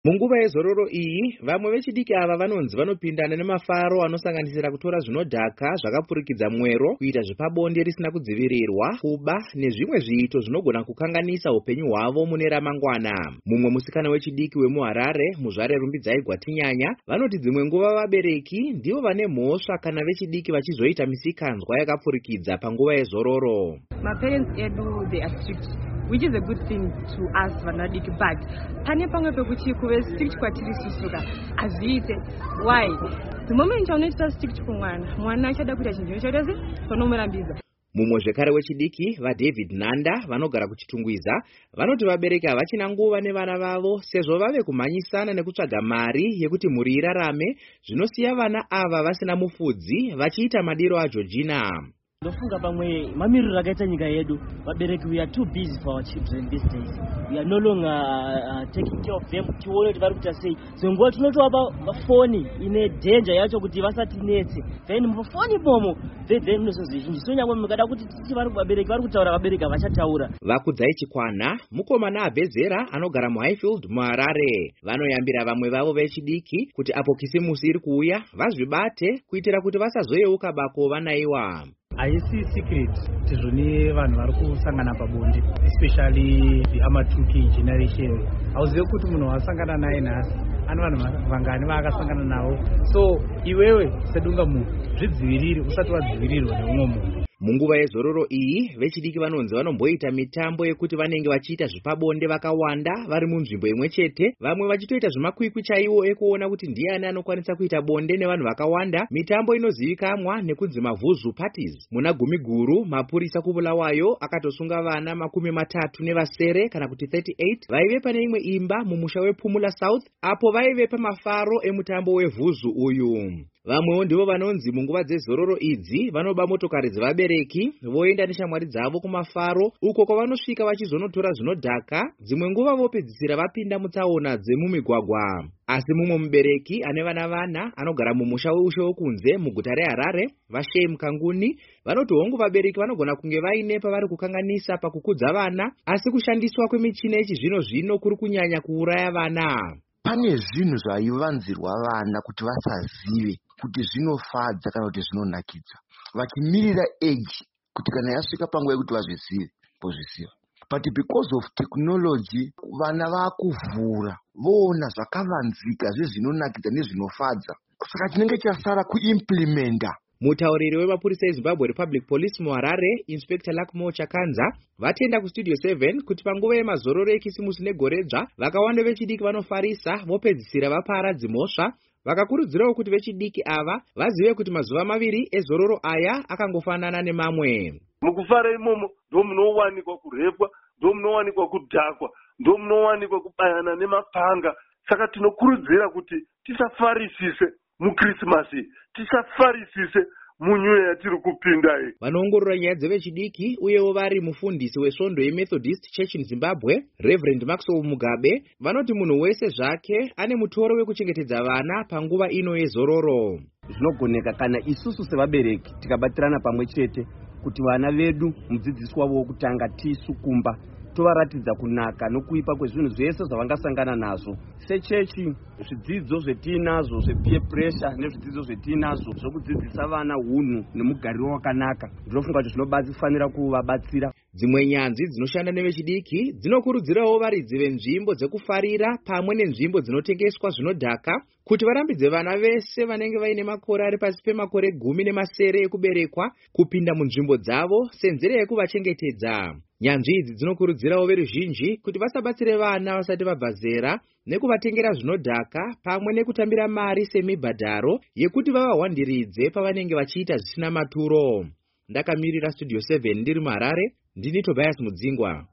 Munguva yezororo iyi, vamwe vechidiki ava vanonzi vanopindana nemafaro anosanganisira kutora zvinodhaka zvakapfurikidza mwero, kuita zvepabonde risina kudzivirirwa, kuba nezvimwe zviito zvinogona kukanganisa upenyu hwavo mune ramangwana. Mumwe musikana wechidiki wemuHarare, Muzvare Rumbidzai Gwatinyanya, vanoti dzimwe nguva vabereki ndivo vane mhosva kana vechidiki vachizoita misikanzwa yakapfurikidza panguva yezororo. My parents edu, they are strict, which is a good thing to us vanadiki, but pane pamwe pekuti kuve strict kwatiri susuka azviite. Why? The moment chaunoita strict kumwana achada kuita chinhu choita se tonomurambidza. Mumwe zvekare wechidiki vaDavid Nanda vanogara kuchitungwiza vanoti vabereki havachina nguva nevana vavo sezvo vave kumhanyisana nekutsvaga mari yekuti mhuri irarame, zvinosiya vana ava vasina mufudzi vachiita madiro aJeorgina. Ndofunga pamwe mamiriro akaita nyika yedu, vabereki, we are too busy for our children these days. We are no longer taking care of them. Tione kuti vari kuita sei. Zenguva tinotovapa foni ine danger yacho kuti vasatinetse. Then mufoni imomo then nosozvizhinji. So nyangwe mukada kuti titi vari vabereki vari kutaura, vabereki havachataura. Vakudzai Chikwana, mukomana abve zera anogara muHighfield muHarare, vanoyambira vamwe vavo vechidiki kuti apo kisimusi iri kuuya vazvibate kuitira kuti vasazoyeuka bako vanaiwa. Haisi secret tizvoni vanhu vari kusangana pabonde, especially the Amatuki generation. Hauzivi kuti munhu wasangana naye nhasi ane vanhu vangani vaakasangana navo. So iwewe sedungamunhu zvidzivirire usati wadzivirirwa neumwe munhu. Munguva yezororo iyi, vechidiki vanonzi vanomboita mitambo yekuti vanenge vachiita zvepabonde vakawanda vari munzvimbo imwe chete, vamwe vachitoita zvimakwikwi chaiwo ekuona kuti ndiani anokwanisa kuita bonde nevanhu vakawanda, mitambo inozivikanwa nekunzi mavhuzu parties. Muna Gumiguru, mapurisa kuBulawayo akatosunga vana 30 nevasere kana kuti 38 vaive pane imwe imba mumusha wePumula South apo vaive pamafaro emutambo wevhuzu uyu. Vamwewo ndivo vanonzi munguva dzezororo idzi vanoba motokari dzevabereki voenda neshamwari dzavo kumafaro uko kwavanosvika vachizonotora zvinodhaka, dzimwe nguva vopedzisira vapinda mutsaona dzemumigwagwa. Asi mumwe mubereki ane vana anogara mumusha weushe wokunze muguta reHarare, vaShem Kanguni, vanoti hongu vabereki vanogona kunge vaine pavari kukanganisa pakukudza vana, asi kushandiswa kwemichina yechizvino-zvino kuri kunyanya kuuraya vana. Pane zvinhu zvaivanzirwa vana kuti vasazive kuti zvinofadza kana kuti zvinonakidza, vachimirira age kuti kana yasvika panguva yekuti vazvizive pozviziva. But because of technology vana vakuvhura voona zvakavanzika zvezvinonakidza nezvinofadza, saka chinenge chasara kuimplementa. Mutauriri wemapurisa eZimbabwe Republic Police muHarare, Inspector Lakmo Chakanza, vatenda kuStudio 7 kuti panguva yemazororo ekisimusi negoredzva vakawanda vechidiki vanofarisa vopedzisira vapara dzimhosva, vakakurudzirawo kuti vechidiki ava vazive kuti mazuva maviri ezororo aya akangofanana nemamwe. Mukufara imomo ndo munowanikwa kurepwa, ndo munowanikwa kudhakwa, ndo munowanikwa kubayana nemapanga. Saka tinokurudzira kuti tisafarisise muKrisimasi, tisafarisise munyuya yatiri kupinda iyi. Vanoongorora nyaya dzevechidiki uyewo vari mufundisi wesvondo yeMethodist Church in Zimbabwe, Reverend Maxwell Mugabe, vanoti munhu wese zvake ane mutoro wekuchengetedza vana panguva ino yezororo. Zvinogoneka kana isusu sevabereki tikabatirana pamwe chete kuti vana vedu mudzidzisi wavo wokutanga tisu kumba tovaratidza kunaka nokuipa kwezvinhu zvese zvavangasangana nazvo. Sechechi, zvidzidzo zvetinazvo zvepeer pressure nezvidzidzo zvetinazvo zvokudzidzisa vana hunhu nemugariro wakanaka, ndinofunga kuti zvinofanira kuvabatsira. Dzimwe nyanzvi dzinoshanda nevechidiki dzinokurudzirawo varidzi venzvimbo dzekufarira pamwe nenzvimbo dzinotengeswa zvinodhaka kuti varambidze vana vese vanenge vaine makore ari pasi pemakore 10 ekuberekwa kupinda munzvimbo dzavo senzira yekuvachengetedza. Nyanzvi idzi dzinokurudzirawo veruzhinji kuti vasabatsire vana vasati vabva zera nekuvatengera zvinodhaka pamwe nekutambira mari semibhadharo yekuti vavahwandiridze pavanenge vachiita zvisina maturo. Ndakamirira Studio 7 ndiri muHarare, ndini Tobias Mudzingwa.